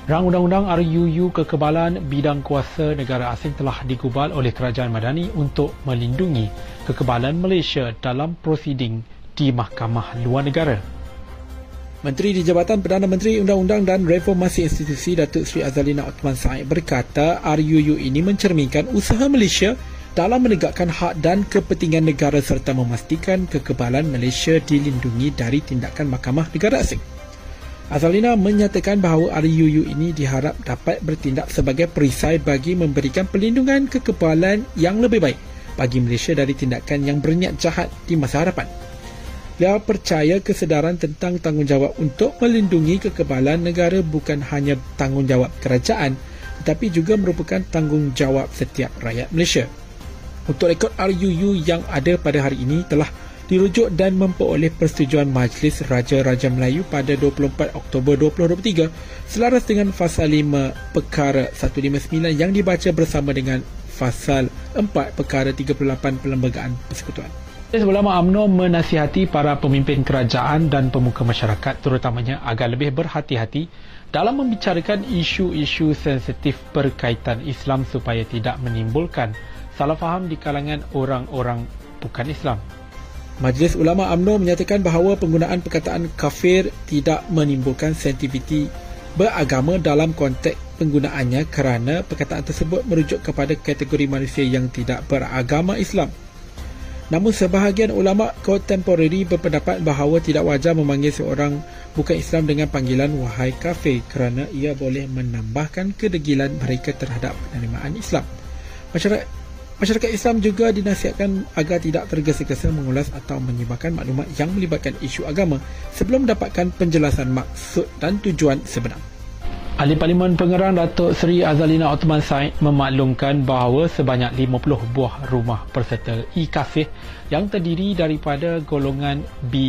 Rang Undang-Undang RUU Kekebalan Bidang Kuasa Negara Asing telah digubal oleh Kerajaan Madani untuk melindungi kekebalan Malaysia dalam prosiding di Mahkamah Luar Negara. Menteri di Jabatan Perdana Menteri Undang-Undang dan Reformasi Institusi Datuk Seri Azalina Othman Said berkata RUU ini mencerminkan usaha Malaysia dalam menegakkan hak dan kepentingan negara serta memastikan kekebalan Malaysia dilindungi dari tindakan Mahkamah Negara Asing. Azalina menyatakan bahawa RUU ini diharap dapat bertindak sebagai perisai bagi memberikan perlindungan kekebalan yang lebih baik bagi Malaysia dari tindakan yang berniat jahat di masa hadapan. Beliau percaya kesedaran tentang tanggungjawab untuk melindungi kekebalan negara bukan hanya tanggungjawab kerajaan tetapi juga merupakan tanggungjawab setiap rakyat Malaysia. Untuk rekod RUU yang ada pada hari ini telah dirujuk dan memperoleh persetujuan Majlis Raja-Raja Melayu pada 24 Oktober 2023 selaras dengan Fasal 5 Perkara 159 yang dibaca bersama dengan Fasal 4 Perkara 38 Perlembagaan Persekutuan. Ulama UMNO menasihati para pemimpin kerajaan dan pemuka masyarakat terutamanya agar lebih berhati-hati dalam membicarakan isu-isu sensitif berkaitan Islam supaya tidak menimbulkan salah faham di kalangan orang-orang bukan Islam. Majlis Ulama UMNO menyatakan bahawa penggunaan perkataan kafir tidak menimbulkan sensitiviti beragama dalam konteks penggunaannya kerana perkataan tersebut merujuk kepada kategori manusia yang tidak beragama Islam. Namun sebahagian ulama kontemporari berpendapat bahawa tidak wajar memanggil seorang bukan Islam dengan panggilan wahai kafir kerana ia boleh menambahkan kedegilan mereka terhadap penerimaan Islam. Masyarakat Islam juga dinasihatkan agar tidak tergesa-gesa mengulas atau menyebarkan maklumat yang melibatkan isu agama sebelum mendapatkan penjelasan maksud dan tujuan sebenar. Ahli Parlimen Pengerang Datuk Seri Azalina Othman Said memaklumkan bahawa sebanyak 50 buah rumah peserta e-kasih yang terdiri daripada golongan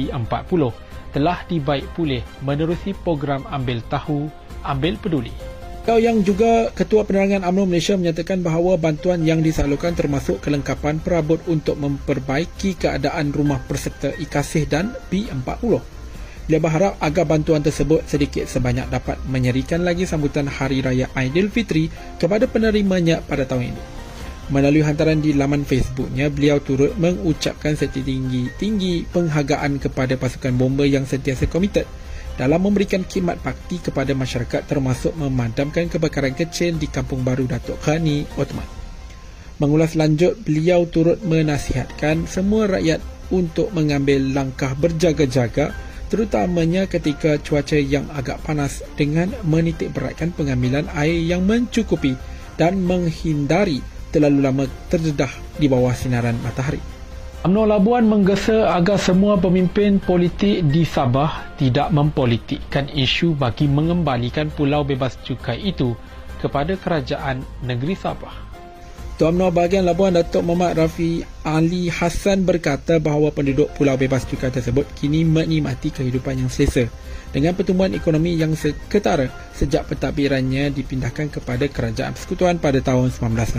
B40 telah dibaik pulih menerusi program Ambil Tahu, Ambil Peduli. Yang juga Ketua Penerangan UMNO Malaysia menyatakan bahawa bantuan yang disalurkan termasuk kelengkapan perabot untuk memperbaiki keadaan rumah peserta e-kasih dan B40. Dia berharap agar bantuan tersebut sedikit sebanyak dapat menyerikan lagi sambutan Hari Raya Aidilfitri kepada penerimanya pada tahun ini. Melalui hantaran di laman Facebooknya, beliau turut mengucapkan setinggi-tinggi penghargaan kepada pasukan bomba yang sentiasa komited dalam memberikan khidmat bakti kepada masyarakat termasuk memadamkan kebakaran kecil di Kampung Baru Datuk Khani Othman. Mengulas lanjut, beliau turut menasihatkan semua rakyat untuk mengambil langkah berjaga-jaga terutamanya ketika cuaca yang agak panas dengan menitik beratkan pengambilan air yang mencukupi dan menghindari terlalu lama terdedah di bawah sinaran matahari. UMNO Labuan menggesa agar semua pemimpin politik di Sabah tidak mempolitikkan isu bagi mengembalikan pulau bebas cukai itu kepada kerajaan negeri Sabah. Ketua UMNO bahagian Labuan Datuk Muhammad Rafi Ali Hassan berkata bahawa penduduk pulau bebas cukai tersebut kini menikmati kehidupan yang selesa dengan pertumbuhan ekonomi yang ketara sejak pentadbirannya dipindahkan kepada Kerajaan Persekutuan pada tahun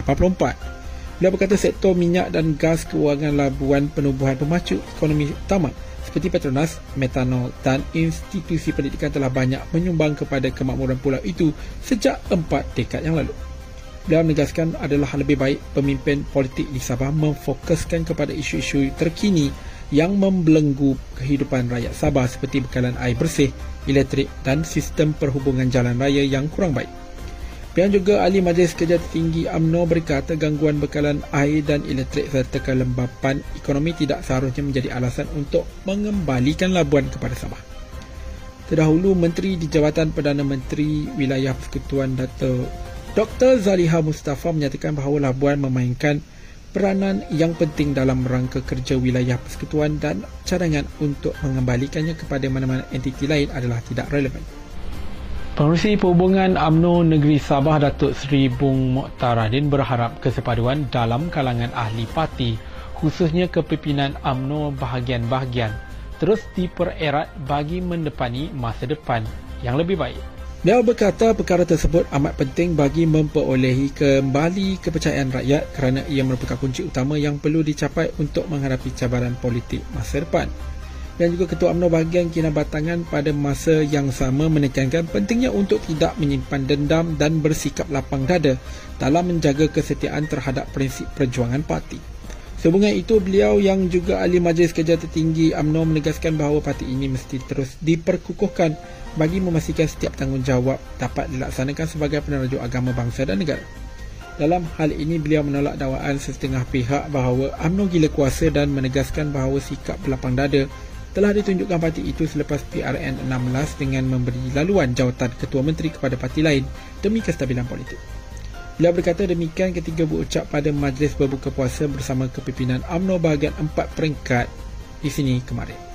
1984. Beliau berkata sektor minyak dan gas kewangan Labuan penubuhan pemacu ekonomi utama seperti Petronas, metanol dan institusi pendidikan telah banyak menyumbang kepada kemakmuran pulau itu sejak 4 dekad yang lalu. Beliau menegaskan adalah lebih baik pemimpin politik di Sabah memfokuskan kepada isu-isu terkini yang membelenggu kehidupan rakyat Sabah seperti bekalan air bersih, elektrik dan sistem perhubungan jalan raya yang kurang baik. Dan juga Ahli Majlis Kerja Tertinggi UMNO berkata gangguan bekalan air dan elektrik serta kelembapan ekonomi tidak seharusnya menjadi alasan untuk mengembalikan Labuan kepada Sabah. Terdahulu, Menteri di Jabatan Perdana Menteri Wilayah Persekutuan Dr. Zaliha Mustafa menyatakan bahawa Labuan memainkan peranan yang penting dalam rangka kerja wilayah persekutuan dan cadangan untuk mengembalikannya kepada mana-mana entiti lain adalah tidak relevan. Pengerusi Perhubungan UMNO Negeri Sabah Datuk Seri Bung Mokhtaradin berharap kesepaduan dalam kalangan ahli parti khususnya kepimpinan UMNO bahagian-bahagian terus dipererat bagi mendepani masa depan yang lebih baik. Beliau berkata perkara tersebut amat penting bagi memperolehi kembali kepercayaan rakyat kerana ia merupakan kunci utama yang perlu dicapai untuk menghadapi cabaran politik masa depan. dan juga Ketua UMNO bahagian Kinabatangan pada masa yang sama menekankan pentingnya untuk tidak menyimpan dendam dan bersikap lapang dada dalam menjaga kesetiaan terhadap prinsip perjuangan parti. Sehubungan itu, beliau yang juga ahli Majlis Kerja Tertinggi UMNO menegaskan bahawa parti ini mesti terus diperkukuhkan bagi memastikan setiap tanggungjawab dapat dilaksanakan sebagai penerajuk agama bangsa dan negara. Dalam hal ini, beliau menolak dakwaan setengah pihak bahawa UMNO gila kuasa dan menegaskan bahawa sikap berlapang dada telah ditunjukkan parti itu selepas PRN 16 dengan memberi laluan jawatan Ketua Menteri kepada parti lain demi kestabilan politik. Beliau berkata demikian ketika berucap pada Majlis Berbuka Puasa bersama kepimpinan UMNO bahagian 4 peringkat di sini kemarin.